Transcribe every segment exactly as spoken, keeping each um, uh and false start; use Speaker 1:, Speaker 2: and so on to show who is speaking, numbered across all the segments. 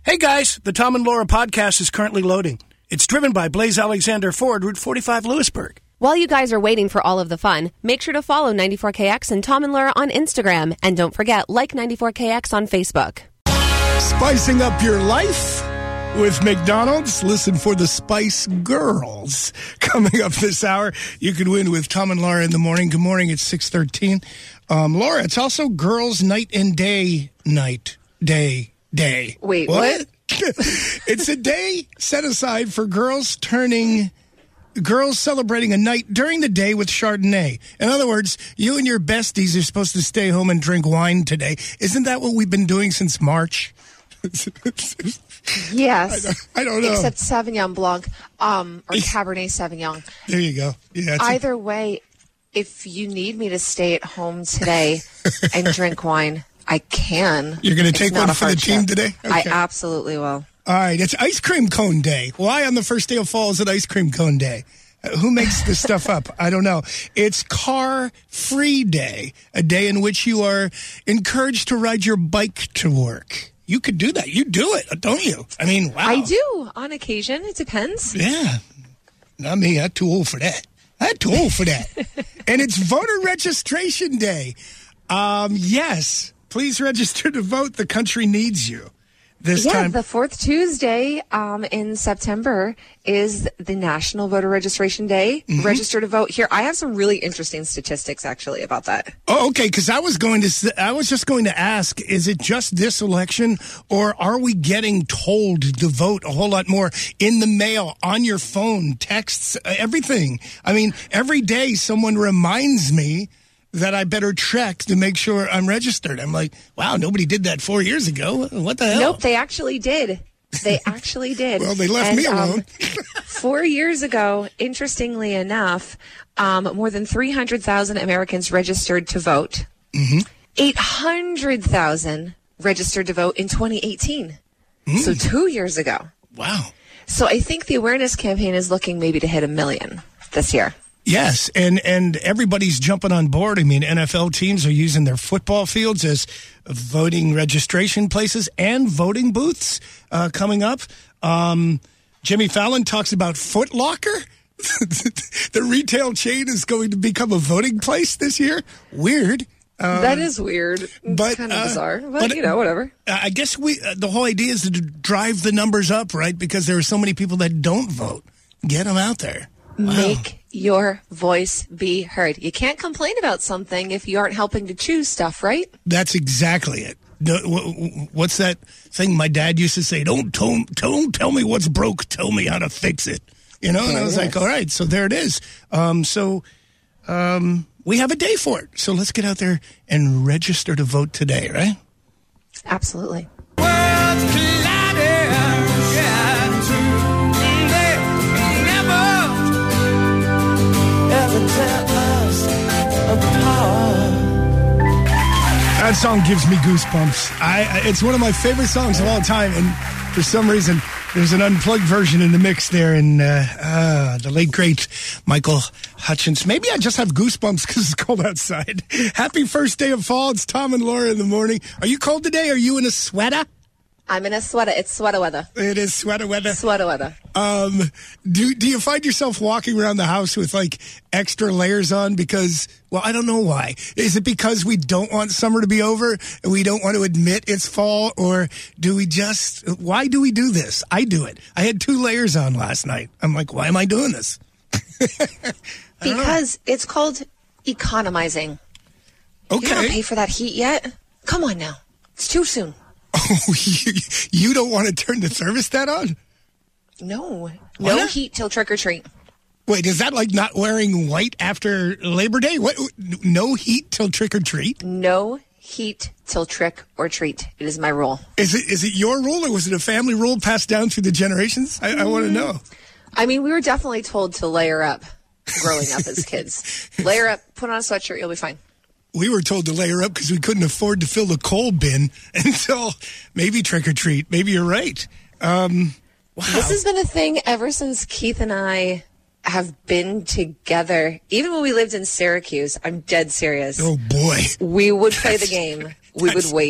Speaker 1: Hey guys, the Tom and Laura podcast is currently loading. It's driven by Blaze Alexander Ford, Route forty-five, Lewisburg.
Speaker 2: While you guys are waiting for all of the fun, make sure to follow ninety-four K X and Tom and Laura on Instagram. And don't forget, like ninety-four K X on Facebook.
Speaker 1: Spicing up your life with McDonald's. Listen for the Spice Girls. Coming up this hour, you can win with Tom and Laura in the morning. Good morning, it's six thirteen. Um, Laura, it's also Girls Night and Day Night. Day. Day.
Speaker 3: Wait, what? what?
Speaker 1: It's a day set aside for girls turning, girls celebrating a night during the day with Chardonnay. In other words, you and your besties are supposed to stay home and drink wine today. Isn't that what we've been doing since March?
Speaker 3: Yes.
Speaker 1: I don't, I don't know.
Speaker 3: Except Sauvignon Blanc um, or Cabernet Sauvignon.
Speaker 1: There you go. Yeah.
Speaker 3: Either
Speaker 1: a-
Speaker 3: way, if you need me to stay at home today and drink wine, I can.
Speaker 1: You're going to take one for the team today? Okay.
Speaker 3: I absolutely will.
Speaker 1: All right. It's ice cream cone day. Why on the first day of fall is it ice cream cone day? Uh, who makes this stuff up? I don't know. It's car free day, a day in which you are encouraged to ride your bike to work. You could do that. You do it, don't you? I mean, wow.
Speaker 3: I do on occasion. It depends.
Speaker 1: Yeah. Not me. I'm too old for that. I'm too old for that. And it's voter registration day. Um, yes. Please register to vote. The country needs you this
Speaker 3: yeah,
Speaker 1: time.
Speaker 3: The fourth Tuesday um, in September is the National Voter Registration Day. Mm-hmm. Register to vote. Here, I have some really interesting statistics, actually, about that.
Speaker 1: Oh, okay, because I was going to, I was just going to ask, is it just this election, or are we getting told to vote a whole lot more in the mail, on your phone, texts, everything? I mean, every day someone reminds me that I better check to make sure I'm registered. I'm like, wow, nobody did that four years ago. What the hell?
Speaker 3: Nope, they actually did. They actually did.
Speaker 1: Well, they left
Speaker 3: and,
Speaker 1: me alone.
Speaker 3: Um, four years ago, interestingly enough, um, more than three hundred thousand Americans registered to vote.
Speaker 1: Mm-hmm.
Speaker 3: eight hundred thousand registered to vote in twenty eighteen. Mm. So two years ago.
Speaker 1: Wow.
Speaker 3: So I think the awareness campaign is looking maybe to hit a million this year.
Speaker 1: Yes, and, and everybody's jumping on board. I mean, N F L teams are using their football fields as voting registration places and voting booths uh, coming up. Um, Jimmy Fallon talks about Foot Locker. The retail chain is going to become a voting place this year. Weird. Um,
Speaker 3: that is weird. It's
Speaker 1: but,
Speaker 3: kind of
Speaker 1: uh,
Speaker 3: bizarre, but,
Speaker 1: but
Speaker 3: you know, whatever.
Speaker 1: I guess we uh, the whole idea is to drive the numbers up, right? Because there are so many people that don't vote. Get them out there. Wow.
Speaker 3: Make your voice be heard. You can't complain about something if you aren't helping to choose stuff, right?
Speaker 1: That's exactly it. What's that thing my dad used to say? Don't tell, don't tell me what's broke. Tell me how to fix it. You know, and I was like, all right, so there it is. Um, so um, we have a day for it. So let's get out there and register to vote today, right?
Speaker 3: Absolutely.
Speaker 1: That song gives me goosebumps. I, it's one of my favorite songs of all time, and for some reason, there's an unplugged version in the mix there, and uh, uh, the late, great Michael Hutchence. Maybe I just have goosebumps because it's cold outside. Happy first day of fall. It's Tom and Laura in the morning. Are you cold today? Are you in a sweater?
Speaker 3: I'm in a sweater. It's sweater weather.
Speaker 1: It is sweater weather.
Speaker 3: Sweater weather.
Speaker 1: Um, do do you find yourself walking around the house with like extra layers on? Because, well, I don't know why. Is it because we don't want summer to be over and we don't want to admit it's fall, or do we just? Why do we do this? I do it. I had two layers on last night. I'm like, why am I doing this?
Speaker 3: Because know. It's called economizing.
Speaker 1: Okay.
Speaker 3: You don't pay for that heat yet. Come on now. It's too soon.
Speaker 1: Oh, you, you don't want to turn the thermostat on?
Speaker 3: No. No
Speaker 1: not?
Speaker 3: Heat till trick or treat.
Speaker 1: Wait, is that like not wearing white after Labor Day? What? No heat till trick or treat?
Speaker 3: No heat till trick or treat. It is my rule.
Speaker 1: Is it is it your rule, or was it a family rule passed down through the generations? I, mm. I want to know.
Speaker 3: I mean, we were definitely told to layer up growing up as kids. Layer up, put on a sweatshirt, you'll be fine.
Speaker 1: We were told to layer up because we couldn't afford to fill the coal bin until maybe trick or treat. Maybe you're right. Um, wow.
Speaker 3: This has been a thing ever since Keith and I have been together. Even when we lived in Syracuse, I'm dead serious.
Speaker 1: Oh, boy.
Speaker 3: We would play the game. We would wait.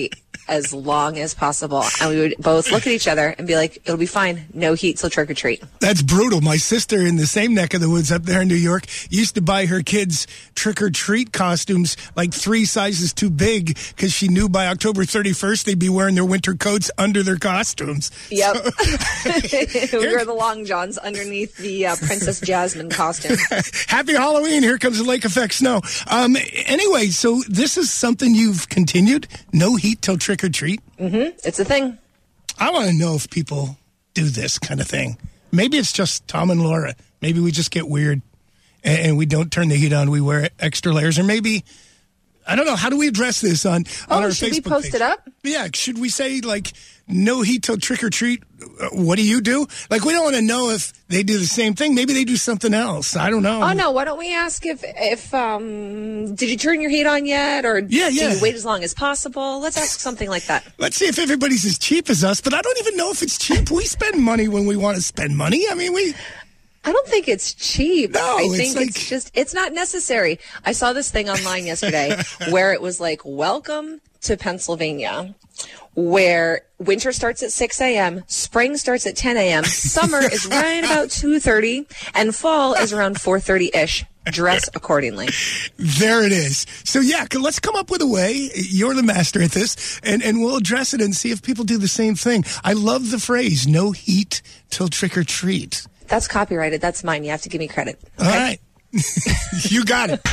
Speaker 3: as long as possible. And we would both look at each other and be like, it'll be fine. No heat till trick or treat.
Speaker 1: That's brutal. My sister in the same neck of the woods up there in New York used to buy her kids trick or treat costumes like three sizes too big because she knew by October thirty-first they'd be wearing their winter coats under their costumes.
Speaker 3: Yep.
Speaker 1: So,
Speaker 3: we wear the long johns underneath the uh, Princess Jasmine costume.
Speaker 1: Happy Halloween. Here comes the lake effect snow. Um, anyway, so this is something you've continued? No heat till trick or treat?
Speaker 3: Mm-hmm. It's a thing.
Speaker 1: I want to know if people do this kind of thing. Maybe it's just Tom and Laura. Maybe we just get weird and, and we don't turn the heat on. We wear extra layers. Or maybe, I don't know, how do we address this on,
Speaker 3: oh,
Speaker 1: on our
Speaker 3: should
Speaker 1: Facebook
Speaker 3: we post
Speaker 1: page?
Speaker 3: it up?
Speaker 1: Yeah. Should we say, like, no heat till trick or treat? Uh, what do you do? Like, we don't want to know if they do the same thing. Maybe they do something else. I don't know.
Speaker 3: Oh, no. Why don't we ask if, if um, did you turn your heat on yet? Or
Speaker 1: yeah, yeah.
Speaker 3: do you wait as long as possible? Let's ask something like that.
Speaker 1: Let's see if everybody's as cheap as us, but I don't even know if it's cheap. We spend money when we want to spend money. I mean, we...
Speaker 3: I don't think it's cheap.
Speaker 1: No,
Speaker 3: I
Speaker 1: it's
Speaker 3: think
Speaker 1: like-
Speaker 3: it's just, it's not necessary. I saw this thing online yesterday where it was like, welcome to Pennsylvania, where winter starts at six a.m., spring starts at ten a.m., summer is right about two thirty, and fall is around four thirty-ish. Dress accordingly.
Speaker 1: There it is. So, yeah, c- let's come up with a way. You're the master at this, and, and we'll address it and see if people do the same thing. I love the phrase, no heat till trick or treat.
Speaker 3: That's copyrighted. That's mine. You have to give me credit.
Speaker 1: All right. You got it.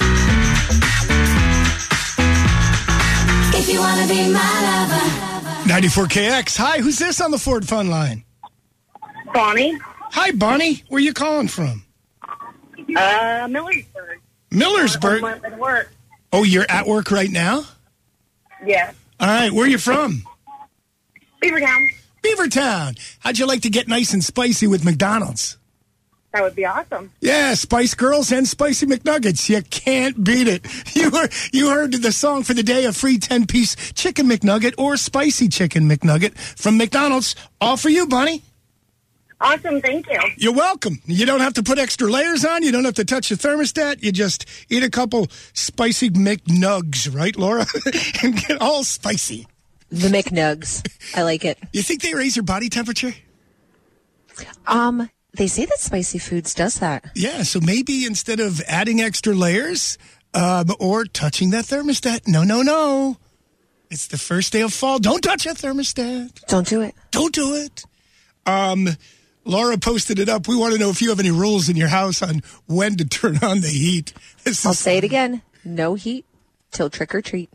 Speaker 4: If you want to be my lover.
Speaker 1: ninety-four K X. Hi, who's this on the Ford Fun Line?
Speaker 5: Bonnie.
Speaker 1: Hi, Bonnie. Where you calling from?
Speaker 5: Uh, Millersburg.
Speaker 1: Millersburg.
Speaker 5: On my way to work.
Speaker 1: Oh, you're at work right now?
Speaker 5: Yeah.
Speaker 1: All right. Where you from?
Speaker 5: Beavertown.
Speaker 1: Beavertown. How'd you like to get nice and spicy with McDonald's?
Speaker 5: That would be awesome.
Speaker 1: Yeah, Spice Girls and Spicy McNuggets. You can't beat it. You heard, you heard the song for the day, a free ten-piece chicken McNugget or spicy chicken McNugget from McDonald's. All for you, Bonnie.
Speaker 5: Awesome. Thank you.
Speaker 1: You're welcome. You don't have to put extra layers on. You don't have to touch the thermostat. You just eat a couple spicy McNugs, right, Laura? And get all spicy.
Speaker 3: The McNugs. I like it.
Speaker 1: You think they raise your body temperature?
Speaker 3: Um, they say that spicy foods does that.
Speaker 1: Yeah, so maybe instead of adding extra layers um, or touching that thermostat, no, no, no. It's the first day of fall. Don't touch that thermostat.
Speaker 3: Don't do it.
Speaker 1: Don't do it. Um, Laura posted it up. We want to know if you have any rules in your house on when to turn on the heat. This
Speaker 3: I'll
Speaker 1: is-
Speaker 3: say it again. No heat till trick or treat.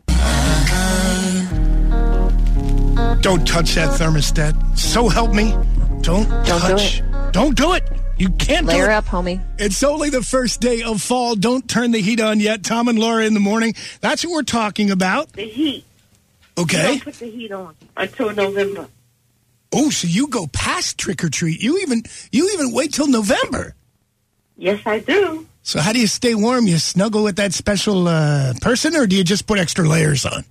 Speaker 1: Don't touch that thermostat. So help me. Don't,
Speaker 3: Don't do
Speaker 1: touch. Don't do it. You can't do
Speaker 3: Layer
Speaker 1: it.
Speaker 3: up, homie.
Speaker 1: It's only the first day of fall. Don't turn the heat on yet. Tom and Laura in the morning. That's what we're talking about.
Speaker 5: The heat.
Speaker 1: Okay.
Speaker 5: Don't put the heat on until November.
Speaker 1: Oh, so you go past trick or treat. You even you even wait till November.
Speaker 5: Yes, I do.
Speaker 1: So how do you stay warm? You snuggle with that special uh, person, or do you just put extra layers on?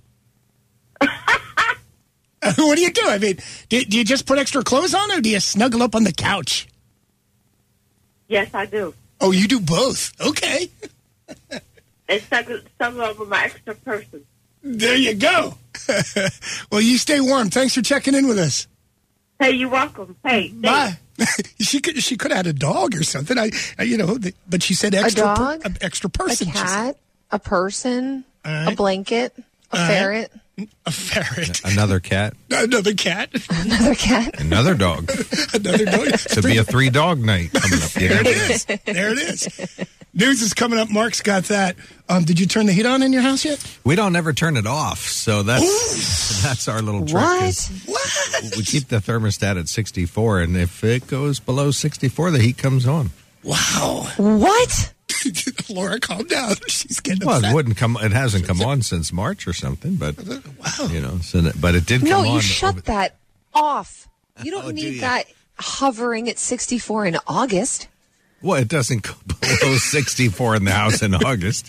Speaker 1: What do you do? I mean, do, do you just put extra clothes on, or do you snuggle up on the couch?
Speaker 5: Yes, I do.
Speaker 1: Oh, you do both. Okay.
Speaker 5: And some, some of them are extra person.
Speaker 1: There you go. Well, you stay warm. Thanks for checking in with us.
Speaker 5: Hey, you're welcome. Hey,
Speaker 1: Bye. she could she could have had a dog or something. I, I you know, the, but she said extra
Speaker 3: A dog?
Speaker 1: per, a, extra
Speaker 3: A
Speaker 1: person. she said.
Speaker 3: cat, a person,
Speaker 1: All right.
Speaker 3: a blanket, a
Speaker 1: All right.
Speaker 3: ferret,
Speaker 1: A ferret.
Speaker 6: Another cat,
Speaker 1: Another cat.
Speaker 3: another cat.
Speaker 6: another dog.
Speaker 1: Another dog.
Speaker 6: Should be a three dog night coming up. You
Speaker 1: There
Speaker 6: know?
Speaker 1: it is. There it is. News is coming up. Mark's got that. Um, did you turn the heat on in your house yet?
Speaker 6: We don't ever turn it off, so that's that's our little trick.
Speaker 3: What?
Speaker 6: is
Speaker 1: What?
Speaker 6: We keep the thermostat at sixty-four, and if it goes below sixty-four, the heat comes on.
Speaker 1: Wow.
Speaker 3: What?
Speaker 1: Laura, calm down. She's getting
Speaker 6: Well,
Speaker 1: upset.
Speaker 6: it wouldn't come. It hasn't come on since March or something, but
Speaker 1: Wow.
Speaker 6: you know, so that, but it did come
Speaker 3: No,
Speaker 6: on.
Speaker 3: you shut
Speaker 6: over-
Speaker 3: that off. You don't
Speaker 6: Oh, do
Speaker 3: need
Speaker 6: you?
Speaker 3: that hovering at sixty-four in August.
Speaker 6: Well, it doesn't go below sixty-four in the house in August.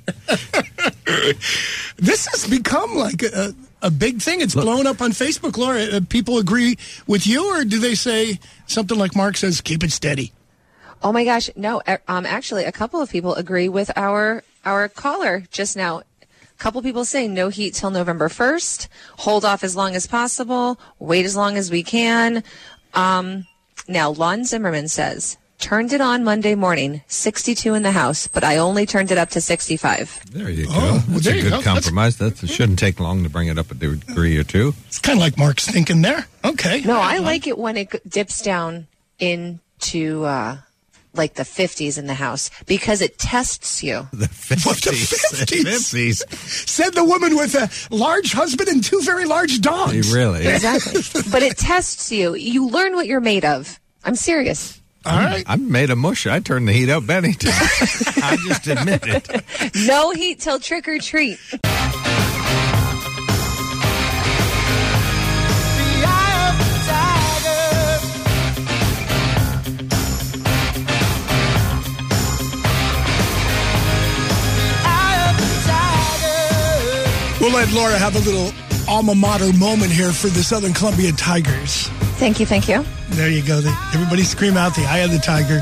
Speaker 1: This has become like a, a big thing. It's blown up on Facebook, Laura. Uh, people agree with you, or do they say something like Mark says, keep it steady?
Speaker 3: Oh my gosh, no. uh, Um, actually, a couple of people agree with our our caller just now. A couple people say no heat till November first. Hold off as long as possible. Wait as long as we can. Um, now, Lon Zimmerman says, turned it on Monday morning, sixty-two in the house, but I only turned it up to sixty-five.
Speaker 6: There you go.
Speaker 1: Oh, well,
Speaker 6: That's
Speaker 1: there
Speaker 6: a
Speaker 1: you
Speaker 6: good
Speaker 1: go.
Speaker 6: compromise. That shouldn't take long to bring it up a degree or two.
Speaker 1: It's kind of like Mark's thinking there. Okay.
Speaker 3: No, I like it when it g- dips down into uh, like the fifties in the house because it tests you.
Speaker 6: The
Speaker 1: What, the
Speaker 6: fifties.
Speaker 1: fifties? Said the woman with a large husband and two very large dogs.
Speaker 6: Really?
Speaker 3: Exactly. But it tests you. You learn what you're made of. I'm serious.
Speaker 1: All right.
Speaker 6: I'm made of mush. I turn the heat up anytime. I just admit it.
Speaker 3: No heat till trick or treat.
Speaker 1: We'll let Laura have a little alma mater moment here for the Southern Columbia Tigers.
Speaker 3: Thank you, thank you.
Speaker 1: There you go. Everybody scream out the eye of the tiger.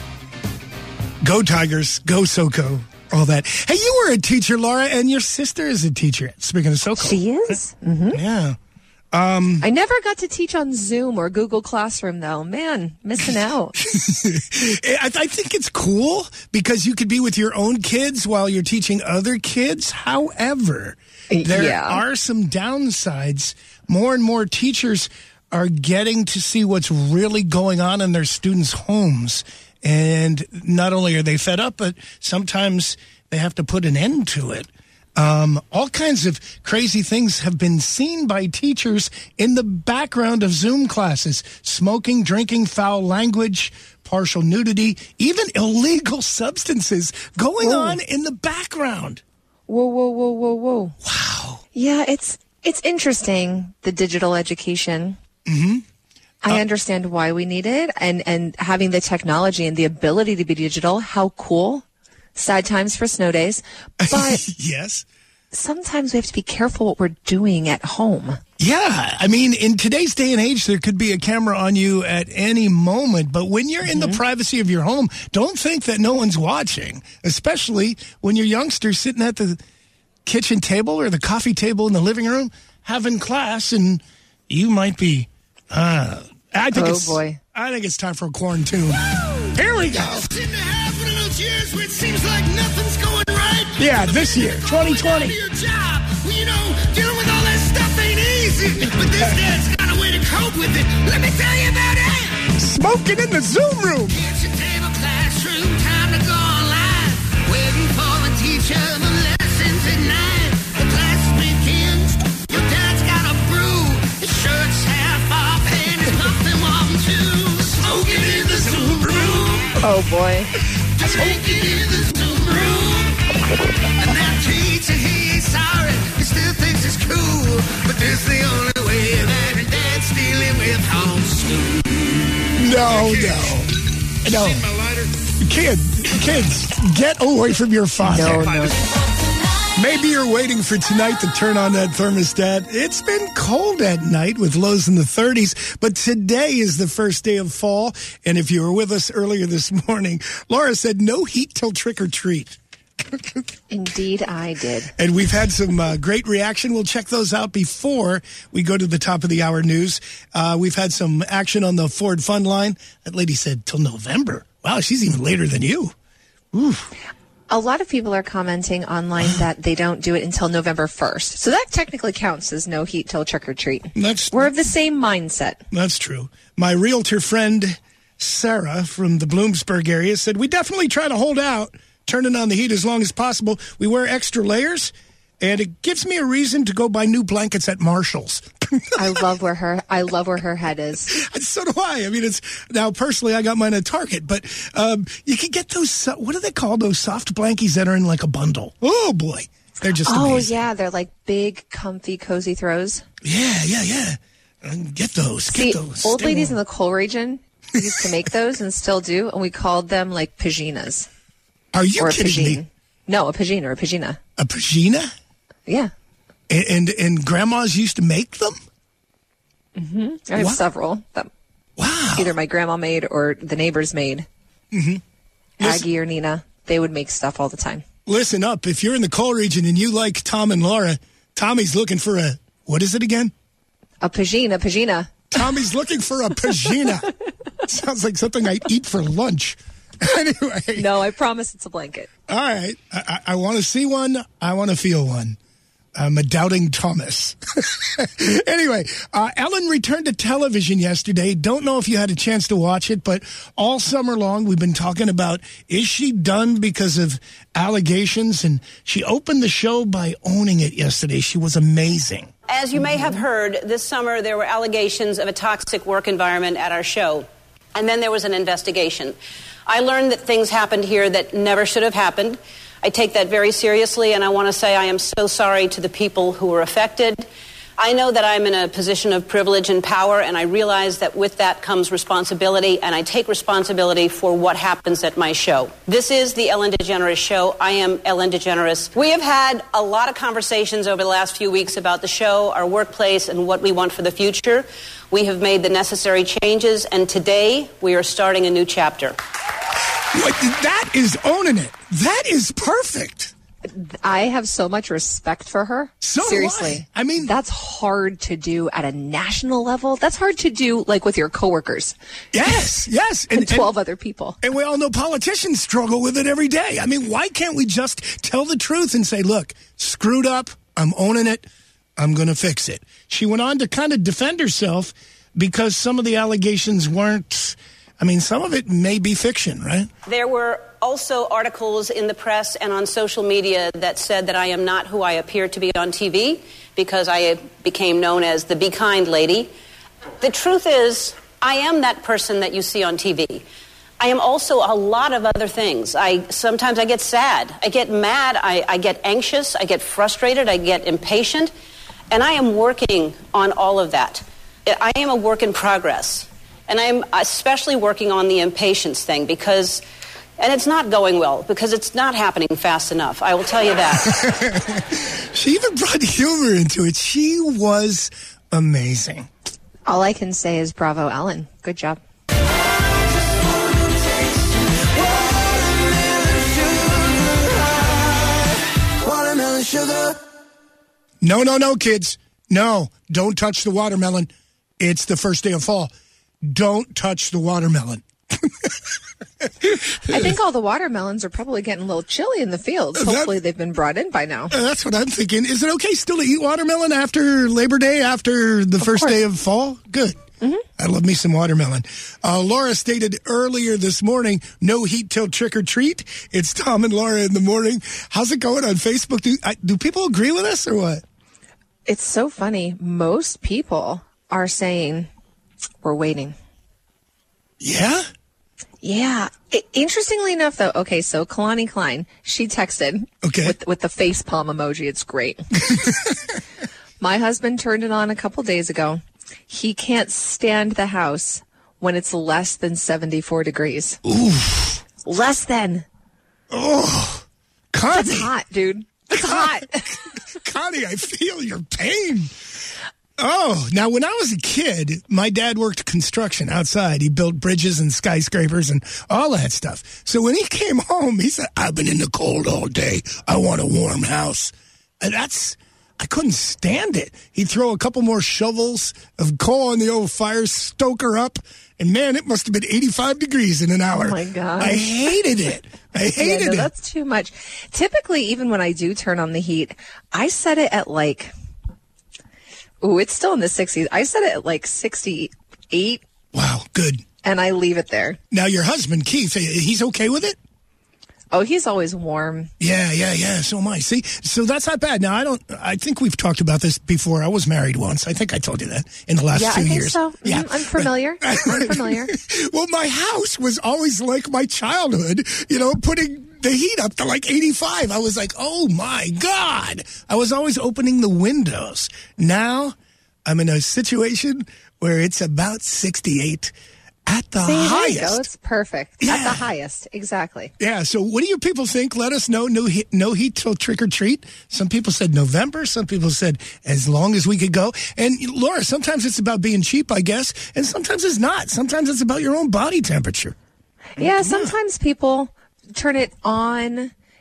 Speaker 1: Go Tigers. Go SoCo. All that. Hey, you were a teacher, Laura, and your sister is a teacher. Speaking of SoCo.
Speaker 3: She is? Mm-hmm.
Speaker 1: Yeah.
Speaker 3: I never got to teach on Zoom or Google Classroom, though. Man, missing out.
Speaker 1: I, I think it's cool because you could be with your own kids while you're teaching other kids. However, there
Speaker 3: Yeah.
Speaker 1: are some downsides. More and more teachers are getting to see what's really going on in their students' homes. And not only are they fed up, but sometimes they have to put an end to it. Um, all kinds of crazy things have been seen by teachers in the background of Zoom classes. Smoking, drinking, foul language, partial nudity, even illegal substances going
Speaker 3: Whoa.
Speaker 1: on in the background.
Speaker 3: Whoa, whoa, whoa, whoa, whoa.
Speaker 1: Wow.
Speaker 3: Yeah, it's it's interesting, the digital education. Mm-hmm. I understand why we need it, and, and having the technology and the ability to be digital, how cool. Sad times for snow days. But
Speaker 1: Yes.
Speaker 3: sometimes we have to be careful what we're doing at home.
Speaker 1: Yeah, I mean, in today's day and age, there could be a camera on you at any moment. But when you're in the privacy of your home, don't think that no one's watching, especially when your youngster's sitting at the kitchen table or the coffee table in the living room having class, and you might be. Uh, I think
Speaker 3: Oh,
Speaker 1: it's.
Speaker 3: boy.
Speaker 1: I think it's time for a quarantine. Here we go.
Speaker 7: It seems like nothing's going right.
Speaker 1: Yeah, this year, twenty twenty.
Speaker 7: Your job. Well, you know, dealing with all that stuff ain't easy. But this dad's got a way to cope with it. Let me tell you about it.
Speaker 1: Smoking in the Zoom room.
Speaker 7: Kitchen table, classroom, time to go online. Waiting for the teacher, the lessons at nine. The class begins. Your dad's got a brew. His shirt's half off and his muffin warm too. Smoking in the Zoom room.
Speaker 3: Oh, boy.
Speaker 7: Drinking in the Zoom room. And that teacher, he ain't sorry. He still thinks it's cool. But this is the only way that your dad's dealing with homeschool.
Speaker 1: No, no. No. Kid, kids, get away from your father.
Speaker 3: No, no.
Speaker 1: Maybe you're waiting for tonight to turn on that thermostat. It's been cold at night with lows in the thirties, but today is the first day of fall. And if you were with us earlier this morning, Laura said no heat till trick or treat.
Speaker 3: Indeed, I did.
Speaker 1: And we've had some uh, great reaction. We'll check those out before we go to the top of the hour news. Uh, we've had some action on the Ford Fund line. That lady said till November. Wow, she's even later than you. Oof.
Speaker 3: A lot of people are commenting online that they don't do it until November first. So that technically counts as no heat till trick or treat.
Speaker 1: That's
Speaker 3: We're of the same mindset.
Speaker 1: That's true. My realtor friend, Sarah, from the Bloomsburg area, said, we definitely try to hold out, turning on the heat as long as possible. We wear extra layers, and it gives me a reason to go buy new blankets at Marshall's.
Speaker 3: I love where her I love where her head is.
Speaker 1: So do I. I mean, it's now personally, I got mine at Target, but um, you can get those, so- what do they call those soft blankies that are in like a bundle? Oh, boy. They're just
Speaker 3: Oh,
Speaker 1: amazing.
Speaker 3: yeah. They're like big, comfy, cozy throws.
Speaker 1: Yeah, yeah, yeah. Um, Get those. Get
Speaker 3: See,
Speaker 1: those.
Speaker 3: old
Speaker 1: Stay
Speaker 3: ladies in
Speaker 1: warm.
Speaker 3: the coal region used to make those and still do, and we called them like paginas.
Speaker 1: Are you
Speaker 3: Or a
Speaker 1: kidding
Speaker 3: pagine.
Speaker 1: me?
Speaker 3: No, a pagine or a pagina.
Speaker 1: A pagina?
Speaker 3: Yeah.
Speaker 1: And, and and grandmas used to make them?
Speaker 3: I have
Speaker 1: Wow.
Speaker 3: several that
Speaker 1: Wow.
Speaker 3: either my grandma made or the neighbors made. Mm-hmm. Aggie or Nina, they would make stuff all the time.
Speaker 1: Listen up. If you're in the coal region and you like Tom and Laura, Tommy's looking for a, what is it again?
Speaker 3: A Pagina, Pagina.
Speaker 1: Tommy's looking for a Pagina. Sounds like something I eat for lunch. Anyway.
Speaker 3: No, I promise it's a blanket.
Speaker 1: All right. I, I, I want to see one. I want to feel one. I'm a doubting Thomas. Anyway, uh, Ellen returned to television yesterday. Don't know if you had a chance to watch it, but all summer long we've been talking about, is she done because of allegations? And she opened the show by owning it yesterday. She was amazing.
Speaker 8: As you may have heard, this summer there were allegations of a toxic work environment at our show. And then there was an investigation. I learned that things happened here that never should have happened. I take that very seriously, and I want to say I am so sorry to the people who were affected. I know that I'm in a position of privilege and power, and I realize that with that comes responsibility, and I take responsibility for what happens at my show. This is the Ellen DeGeneres Show. I am Ellen DeGeneres. We have had a lot of conversations over the last few weeks about the show, our workplace, and what we want for the future. We have made the necessary changes, and today we are starting a new chapter.
Speaker 1: What, that is owning it. That is perfect.
Speaker 3: I have so much respect for her.
Speaker 1: So do
Speaker 3: Seriously.
Speaker 1: I. I mean,
Speaker 3: that's hard to do at a national level. That's hard to do, like, with your coworkers.
Speaker 1: Yes, yes.
Speaker 3: And, and twelve and, other people.
Speaker 1: And we all know politicians struggle with it every day. I mean, why can't we just tell the truth and say, look, screwed up, I'm owning it, I'm going to fix it. She went on to kind of defend herself because some of the allegations weren't, I mean, some of it may be fiction, right?
Speaker 8: There were also articles in the press and on social media that said that I am not who I appear to be on T V because I became known as the Be Kind lady. The truth is, I am that person that you see on T V. I am also a lot of other things. I sometimes I get sad, I get mad, I, I get anxious, I get frustrated, I get impatient, and I am working on all of that. I am a work in progress. And I'm especially working on the impatience thing because, and it's not going well because it's not happening fast enough. I will tell you that.
Speaker 1: She even brought humor into it. She was amazing.
Speaker 3: All I can say is bravo, Ellen. Good job.
Speaker 1: No, no, no, kids. No, don't touch the watermelon. It's the first day of fall. Don't touch the watermelon.
Speaker 3: I think all the watermelons are probably getting a little chilly in the fields. Hopefully they've been brought in by now.
Speaker 1: That's what I'm thinking. Is it okay still to eat watermelon after Labor Day, after the
Speaker 3: of
Speaker 1: first
Speaker 3: course.
Speaker 1: day of fall? Good. Mm-hmm. I love me some watermelon. Uh, Laura stated earlier this morning, no heat till trick or treat. It's Tom and Laura in the morning. How's it going on Facebook? Do, I, do people agree with us or what?
Speaker 3: It's so funny. Most people are saying, we're waiting.
Speaker 1: Yeah?
Speaker 3: Yeah. I- interestingly enough, though, okay, so Kalani Klein, she texted
Speaker 1: okay.
Speaker 3: with, with the face palm emoji. It's great. My husband turned it on a couple days ago. He can't stand the house when it's less than seventy-four degrees.
Speaker 1: Oof.
Speaker 3: Less than.
Speaker 1: Oh, Connie.
Speaker 3: That's hot, dude. That's hot.
Speaker 1: Connie, I feel your pain. Oh, now when I was a kid, my dad worked construction outside. He built bridges and skyscrapers and all that stuff. So when he came home, he said, I've been in the cold all day. I want a warm house. And that's, I couldn't stand it. He'd throw a couple more shovels of coal on the old fire, stoke her up. And man, it must have been eighty-five degrees in an hour.
Speaker 3: Oh my God.
Speaker 1: I hated it. I hated
Speaker 3: yeah, no,
Speaker 1: it.
Speaker 3: That's too much. Typically, even when I do turn on the heat, I set it at like, ooh, it's still in the sixties. I set it at like sixty-eight.
Speaker 1: Wow, good.
Speaker 3: And I leave it there.
Speaker 1: Now, your husband, Keith, he's okay with it?
Speaker 3: Oh, he's always warm.
Speaker 1: Yeah, yeah, yeah. So am I. See, so that's not bad. Now, I don't, I think we've talked about this before. I was married once. I think I told you that in the last
Speaker 3: yeah,
Speaker 1: few
Speaker 3: I think
Speaker 1: years.
Speaker 3: So.
Speaker 1: Yeah,
Speaker 3: mm-hmm. I'm familiar. I'm familiar.
Speaker 1: Well, my house was always like my childhood, you know, putting the heat up to like eighty-five. I was like, oh my God. I was always opening the windows. Now I'm in a situation where it's about sixty-eight. At the
Speaker 3: See,
Speaker 1: highest.
Speaker 3: There you go. It's perfect.
Speaker 1: Yeah.
Speaker 3: At the highest. Exactly.
Speaker 1: Yeah. So what do you people think? Let us know. No heat, no heat till trick or treat. Some people said November. Some people said as long as we could go. And Laura, sometimes it's about being cheap, I guess. And sometimes it's not. Sometimes it's about your own body temperature.
Speaker 3: Yeah. Sometimes people turn it on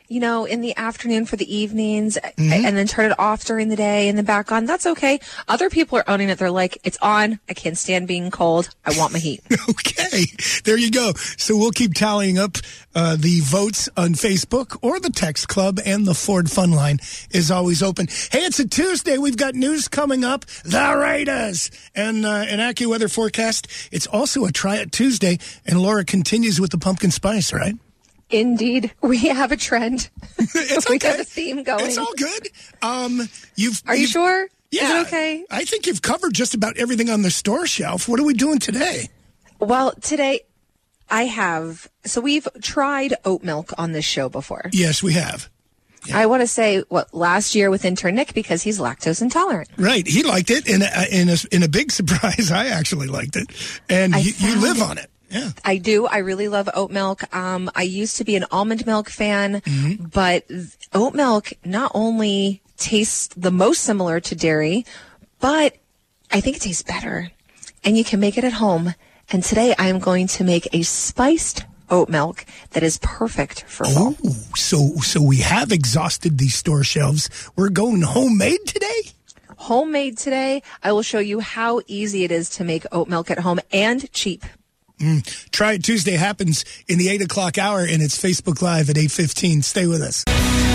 Speaker 3: you know, in the afternoon for the evenings
Speaker 1: Mm-hmm.
Speaker 3: and then turn it off during the day and then back on. That's okay. Other people are owning it. They're like, it's on. I can't stand being cold. I want my heat.
Speaker 1: Okay, there you go. So we'll keep tallying up uh, the votes on Facebook or the text club, and the Ford Fun Line is always open. Hey, it's a Tuesday. We've got news coming up. The Raiders and uh, an AccuWeather forecast. It's also a Try It Tuesday, and Laura continues with the pumpkin spice, right?
Speaker 3: Indeed. We have a trend.
Speaker 1: It's
Speaker 3: We
Speaker 1: okay.
Speaker 3: have a theme going.
Speaker 1: It's all good. Um, you've
Speaker 3: Are you
Speaker 1: you've-
Speaker 3: sure?
Speaker 1: Yeah.
Speaker 3: Is it okay?
Speaker 1: I think you've covered just about everything on the store shelf. What are we doing today?
Speaker 3: Well, today I have, so we've tried oat milk on this show before.
Speaker 1: Yes, we have.
Speaker 3: I want to say, what, last year with intern Nick, because he's lactose intolerant.
Speaker 1: Right. He liked it. In a, in a, in a big surprise, I actually liked it. And
Speaker 3: I
Speaker 1: you, you
Speaker 3: found
Speaker 1: live
Speaker 3: it.
Speaker 1: on it. Yeah.
Speaker 3: I do. I really love oat milk. Um, I used to be an almond milk fan,
Speaker 1: Mm-hmm.
Speaker 3: but oat milk not only tastes the most similar to dairy, but I think it tastes better. And you can make it at home. And today I am going to make a spiced oat milk that is perfect for fall.
Speaker 1: Oh, so so we have exhausted the store shelves. We're going homemade today?
Speaker 3: Homemade today. I will show you how easy it is to make oat milk at home and cheap.
Speaker 1: Try It Tuesday happens in the eight o'clock hour, and it's Facebook Live at eight fifteen. Stay with us.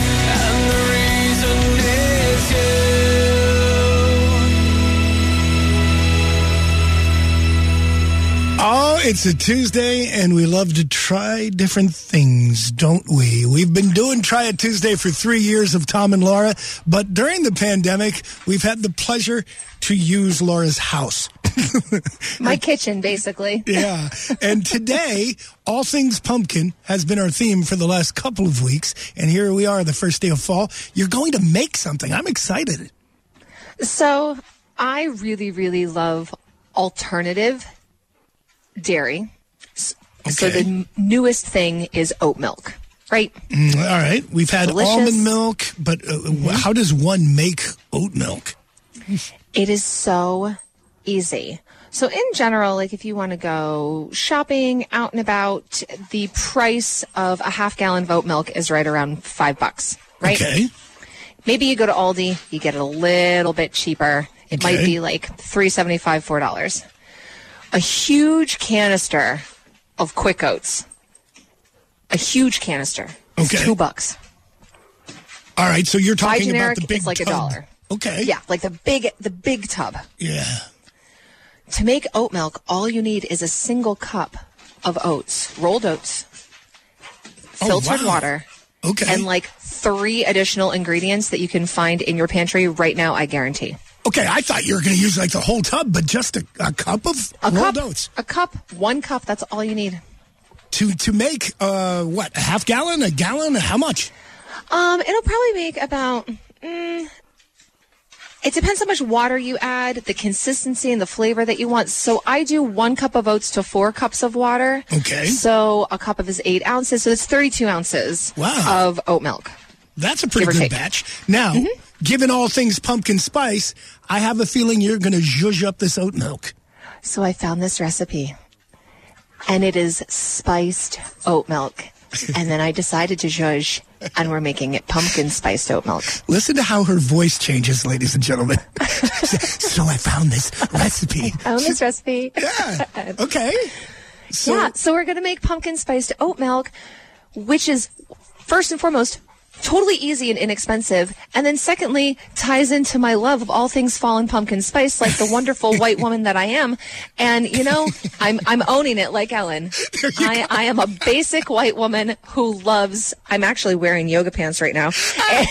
Speaker 1: Oh, it's a Tuesday, and we love to try different things, don't we? We've been doing Try It Tuesday for three years of Tom and Laura, but during the pandemic, we've had the pleasure to use Laura's house.
Speaker 3: My kitchen, basically.
Speaker 1: Yeah. And today, all things pumpkin has been our theme for the last couple of weeks. And here we are, the first day of fall. You're going to make something. I'm excited.
Speaker 3: So I really, really love alternative dairy. S- So
Speaker 1: Okay.
Speaker 3: the n- newest thing is oat milk, right?
Speaker 1: Mm, all right. We've had
Speaker 3: Delicious.
Speaker 1: almond milk, but uh, how does one make oat milk?
Speaker 3: It is so easy. So in general, like if you want to go shopping out and about, the price of a half gallon of oat milk is right around five bucks, right?
Speaker 1: Okay.
Speaker 3: Maybe you go to Aldi, you get it a little bit cheaper. It might
Speaker 1: Okay.
Speaker 3: be like three seventy-five, four dollars. A huge canister of Quick Oats, a huge canister, is
Speaker 1: Okay.
Speaker 3: two bucks.
Speaker 1: All right. So you're
Speaker 3: Buy
Speaker 1: talking
Speaker 3: generic,
Speaker 1: about the big
Speaker 3: it's like a
Speaker 1: tub.
Speaker 3: dollar.
Speaker 1: Okay.
Speaker 3: Yeah, like the big, the big tub.
Speaker 1: Yeah.
Speaker 3: To make oat milk, all you need is a single cup of oats, rolled oats,
Speaker 1: Oh,
Speaker 3: filtered
Speaker 1: wow.
Speaker 3: water,
Speaker 1: Okay.
Speaker 3: and like three additional ingredients that you can find in your pantry right now, I guarantee.
Speaker 1: Okay. I thought you were going to use like the whole tub, but just a, a cup of
Speaker 3: A
Speaker 1: rolled
Speaker 3: cup,
Speaker 1: oats
Speaker 3: a cup, one cup, that's all you need.
Speaker 1: to to make uh what, a half gallon, a gallon, how much?
Speaker 3: Um, it'll probably make about, mm, it depends how much water you add, the consistency and the flavor that you want. So I do one cup of oats to four cups of water.
Speaker 1: Okay.
Speaker 3: So a cup of is eight ounces. So it's thirty-two ounces
Speaker 1: Wow.
Speaker 3: of oat milk.
Speaker 1: That's a pretty
Speaker 3: Give or
Speaker 1: good
Speaker 3: take.
Speaker 1: batch. Now,
Speaker 3: Mm-hmm.
Speaker 1: given all things pumpkin spice, I have a feeling you're going to zhuzh up this oat milk.
Speaker 3: So I found this recipe, and it is spiced oat milk. And then I decided to zhuzh, and we're making it pumpkin spiced oat milk.
Speaker 1: Listen to how her voice changes, ladies and gentlemen. So I found this recipe.
Speaker 3: Found this recipe.
Speaker 1: Yeah. Okay. So,
Speaker 3: Yeah, so we're going to make pumpkin spiced oat milk, which is first and foremost totally easy and inexpensive. And then secondly, ties into my love of all things fall and pumpkin spice, like the wonderful white woman that I am. And, you know, I'm I'm owning it like Ellen. I, I am a basic white woman who loves, I'm actually wearing yoga pants right now.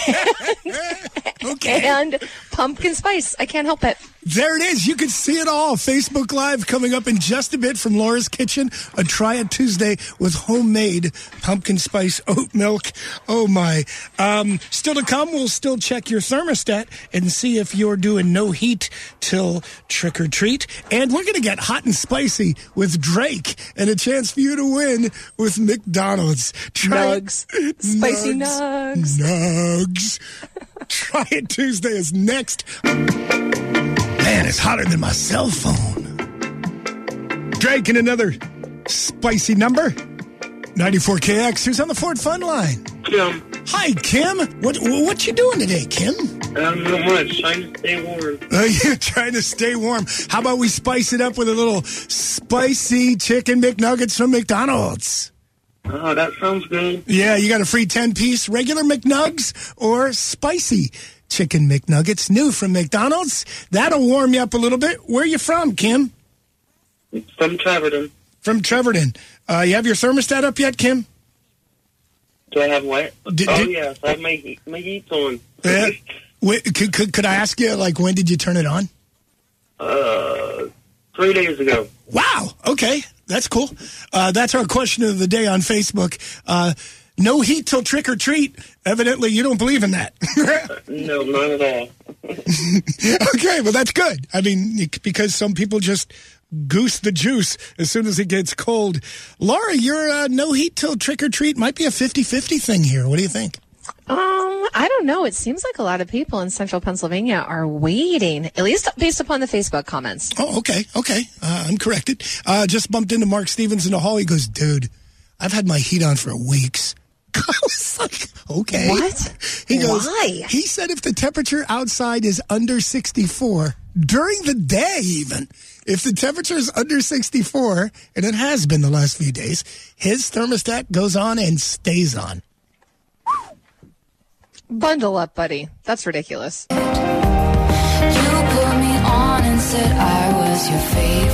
Speaker 1: okay.
Speaker 3: And pumpkin spice. I can't help it.
Speaker 1: There it is. You can see it all. Facebook Live coming up in just a bit from Laura's Kitchen. A Try It Tuesday with homemade pumpkin spice oat milk. Oh, my. Um, still to come, we'll still check your thermostat and see if you're doing no heat till trick or treat. And we're going to get hot and spicy with Drake and a chance for you to win with McDonald's. Try it-
Speaker 3: Nugs. Spicy nugs.
Speaker 1: Nugs. Try It Tuesday is next. Man, it's hotter than my cell phone. Drake in another spicy number. ninety-four K X, who's on the Ford Fun Line?
Speaker 5: Jim.
Speaker 1: Hi, Kim. What what you doing today, Kim?
Speaker 5: Um, not much. Trying to stay warm.
Speaker 1: Uh, you're trying to stay warm. How about we spice it up with a little spicy chicken McNuggets from McDonald's?
Speaker 5: Oh, that sounds good.
Speaker 1: Yeah, you got a free ten-piece regular McNugs or spicy chicken McNuggets, new from McDonald's. That'll warm you up a little bit. Where are you from, Kim?
Speaker 5: From Trevorton.
Speaker 1: From Trevorton. Uh, you have your thermostat up yet, Kim?
Speaker 5: Do I have what?
Speaker 1: Did,
Speaker 5: oh,
Speaker 1: did,
Speaker 5: yes. I have my, heat, my heat's on.
Speaker 1: Yeah. Wait, could, could, could I ask you, like, when did you turn it on?
Speaker 5: Uh, three days ago.
Speaker 1: Wow. Okay. That's cool. Uh, that's our question of the day on Facebook. Uh, no heat till trick or treat. Evidently, you don't believe in that.
Speaker 5: No, not at all.
Speaker 1: Okay. Well, that's good. I mean, because some people just goose the juice as soon as it gets cold. Laura, your uh, no heat till trick or treat might be a fifty-fifty thing here. What do you think?
Speaker 3: Um, I don't know. It seems like a lot of people in central Pennsylvania are waiting, at least based upon the Facebook comments.
Speaker 1: Oh, okay. Okay. Uh, I'm corrected. Uh, just bumped into Mark Stevens in the hall. He goes, dude, I've had my heat on for weeks. I was like, okay.
Speaker 3: What?
Speaker 1: He goes,
Speaker 3: Why?
Speaker 1: He said if the temperature outside is under sixty-four, during the day even, if the temperature is under sixty-four, and it has been the last few days, his thermostat goes on and stays on.
Speaker 3: Bundle up, buddy. That's ridiculous.
Speaker 4: You put me on and said I was your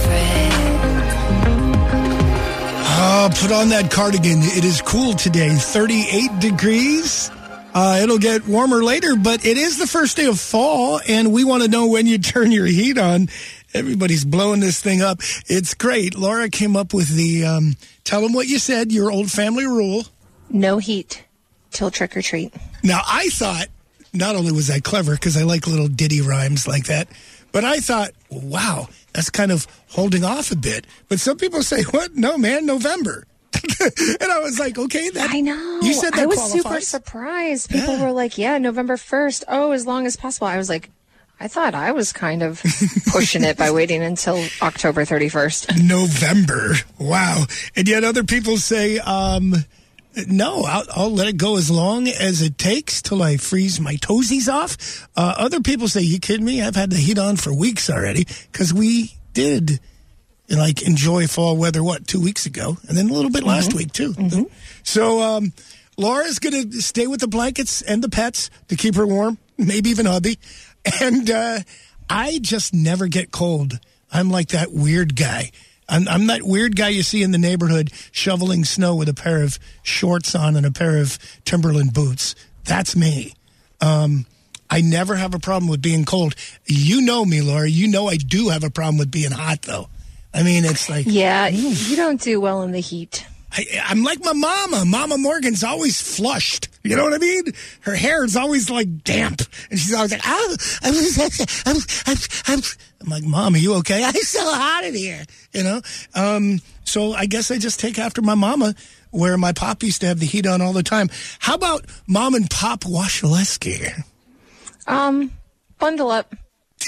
Speaker 4: favorite.
Speaker 1: Oh, put on that cardigan. It is cool today. thirty-eight degrees. Uh, it'll get warmer later, but it is the first day of fall, and we want to know when you turn your heat on. Everybody's blowing this thing up. It's great. Laura came up with the, um, tell them what you said, your old family rule.
Speaker 3: No heat till trick or treat.
Speaker 1: Now, I thought, not only was I clever, because I like little ditty rhymes like that, but I thought, wow, that's kind of holding off a bit. But some people say, what? No, man, November. And I was like, okay, that
Speaker 3: I know.
Speaker 1: You said that
Speaker 3: I was
Speaker 1: qualifies.
Speaker 3: super surprised. People
Speaker 1: Yeah.
Speaker 3: were like, yeah, November first. Oh, as long as possible. I was like, I thought I was kind of pushing it by waiting until October thirty-first.
Speaker 1: November. Wow. And yet other people say, um, no, I'll, I'll let it go as long as it takes till I freeze my toesies off. Uh, other people say, you kidding me? I've had the heat on for weeks already because we did like enjoy fall weather, what, two weeks ago? And then a little bit mm-hmm. last week, too. Mm-hmm. So um, Laura's going to stay with the blankets and the pets to keep her warm, maybe even hubby. And uh, I just never get cold. I'm like that weird guy. I'm, I'm that weird guy you see in the neighborhood shoveling snow with a pair of shorts on and a pair of Timberland boots. That's me. Um, I never have a problem with being cold. You know me, Laura. You know I do have a problem with being hot, though. I mean, it's like...
Speaker 3: Yeah, you don't do well in the heat.
Speaker 1: I, I'm like my mama. Mama Morgan's always flushed. You know what I mean? Her hair is always like damp. And she's always like, oh, I'm, I'm, I'm, I'm, I'm like, Mom, are you okay? I'm so hot in here. You know? Um, so I guess I just take after my mama, where my pop used to have the heat on all the time. How about Mom and Pop Washaleski?
Speaker 3: Um, bundle up.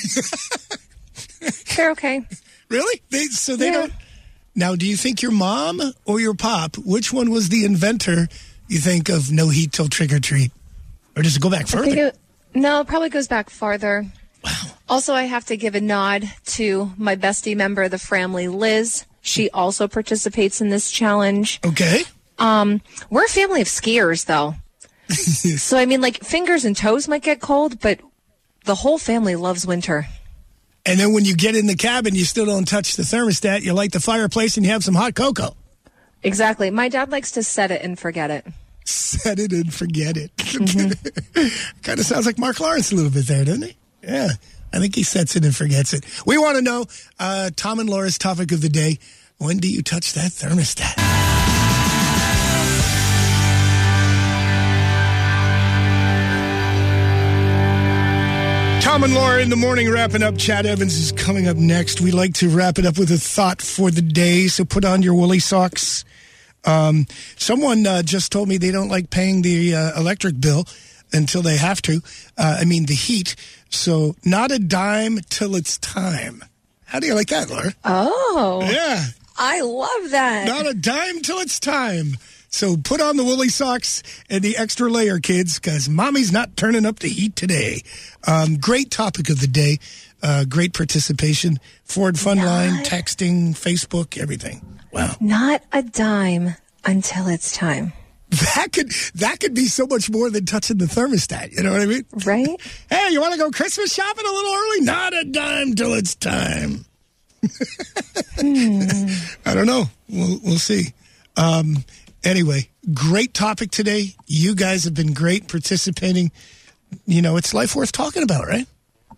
Speaker 3: They're okay.
Speaker 1: Really? They, so they
Speaker 3: Yeah.
Speaker 1: don't... Now, do you think your mom or your pop, which one was the inventor, you think, of no heat till trick or treat? Or does it go back
Speaker 3: I think
Speaker 1: further?
Speaker 3: it, no, it probably goes back farther.
Speaker 1: Wow.
Speaker 3: Also, I have to give a nod to my bestie member of the family, Liz. She also participates in this challenge.
Speaker 1: Okay.
Speaker 3: Um, we're a family of skiers, though. So, I mean, like, fingers and toes might get cold, but the whole family loves winter.
Speaker 1: And then when you get in the cabin, you still don't touch the thermostat. You light the fireplace and you have some hot cocoa.
Speaker 3: Exactly. My dad likes to set it and forget it.
Speaker 1: Set it and forget it.
Speaker 3: Mm-hmm.
Speaker 1: Kind of sounds like Mark Lawrence a little bit there, doesn't he? Yeah. I think he sets it and forgets it. We want to know, uh, Tom and Laura's topic of the day, when do you touch that thermostat? Tom and Laura in the morning wrapping up. Chad Evans is coming up next. We like to wrap it up with a thought for the day, so put on your woolly socks. Um, someone uh, just told me they don't like paying the uh, electric bill until they have to. Uh, I mean, the heat. So not a dime till it's time. How do you like that, Laura?
Speaker 3: Oh.
Speaker 1: Yeah.
Speaker 3: I love that.
Speaker 1: Not a dime till it's time. So put on the woolly socks and the extra layer, kids, because mommy's not turning up the heat today. Um, great topic of the day. Uh, great participation. Ford Fun Line,
Speaker 3: Not-
Speaker 1: texting, Facebook, everything. Wow.
Speaker 3: Not a dime until it's time.
Speaker 1: That could that could be so much more than touching the thermostat. You know what I mean?
Speaker 3: Right?
Speaker 1: Hey, you want to go Christmas shopping a little early? Not a dime till it's time.
Speaker 3: hmm.
Speaker 1: I don't know. We'll we'll see. Um, anyway, great topic today. You guys have been great participating. You know, it's life worth talking about, right?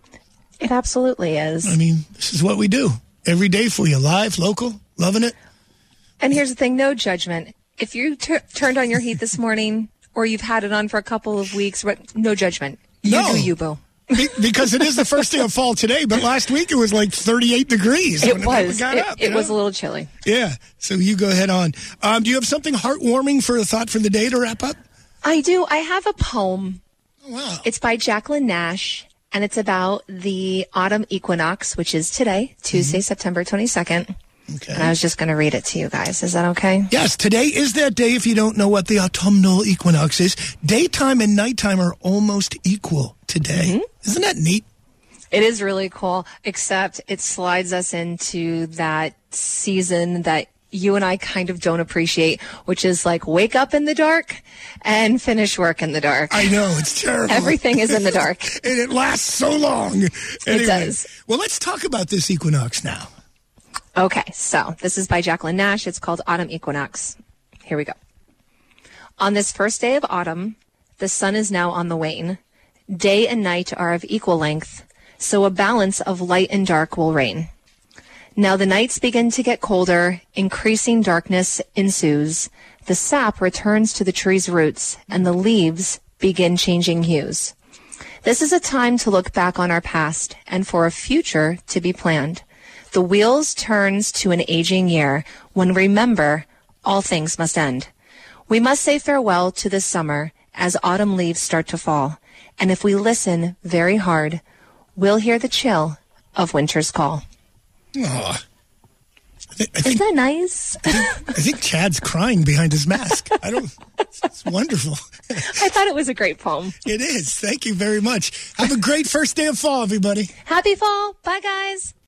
Speaker 3: It absolutely is.
Speaker 1: I mean, this is what we do every day for you. Live, local, loving it.
Speaker 3: And here's the thing, no judgment. If you t- turned on your heat this morning or you've had it on for a couple of weeks, but no judgment. You
Speaker 1: No.
Speaker 3: do you, boo.
Speaker 1: Be- because it is the first day of fall today, but last week it was like thirty-eight degrees.
Speaker 3: It
Speaker 1: when
Speaker 3: was.
Speaker 1: got
Speaker 3: It,
Speaker 1: up,
Speaker 3: it
Speaker 1: you
Speaker 3: was a
Speaker 1: know?
Speaker 3: little chilly.
Speaker 1: Yeah, so you go ahead on. Um, do you have something heartwarming for a thought for the day to wrap up?
Speaker 3: I do. I have a poem.
Speaker 1: Oh, wow.
Speaker 3: It's by Jacqueline Nash, and it's about the autumn equinox, which is today, Tuesday, September twenty-second.
Speaker 1: Okay.
Speaker 3: And I was just going to read it to you guys. Is that okay?
Speaker 1: Yes, today is that day. If you don't know what the autumnal equinox is, daytime and nighttime are almost equal today.
Speaker 3: Mm-hmm.
Speaker 1: Isn't that neat?
Speaker 3: It is really cool, except it slides us into that season that you and I kind of don't appreciate, which is like wake up in the dark and finish work in the dark.
Speaker 1: I know, it's terrible.
Speaker 3: Everything is in the dark.
Speaker 1: And it lasts so long. Anyway,
Speaker 3: It does.
Speaker 1: Well, let's talk about this equinox now.
Speaker 3: Okay, so this is by Jacqueline Nash. It's called Autumn Equinox. Here we go. On this first day of autumn, the sun is now on the wane. Day and night are of equal length, so a balance of light and dark will reign. Now the nights begin to get colder, increasing darkness ensues. The sap returns to the tree's roots, and the leaves begin changing hues. This is a time to look back on our past and for a future to be planned. The wheels turns to an aging year when, remember, all things must end. We must say farewell to this summer as autumn leaves start to fall. And if we listen very hard, we'll hear the chill of winter's call.
Speaker 1: Oh, I, th- I
Speaker 3: Isn't
Speaker 1: think
Speaker 3: that nice?
Speaker 1: I think Chad's crying behind his mask. I don't. It's, it's wonderful.
Speaker 3: I thought it was a great poem.
Speaker 1: It is. Thank you very much. Have a great first day of fall, everybody.
Speaker 3: Happy fall. Bye, guys.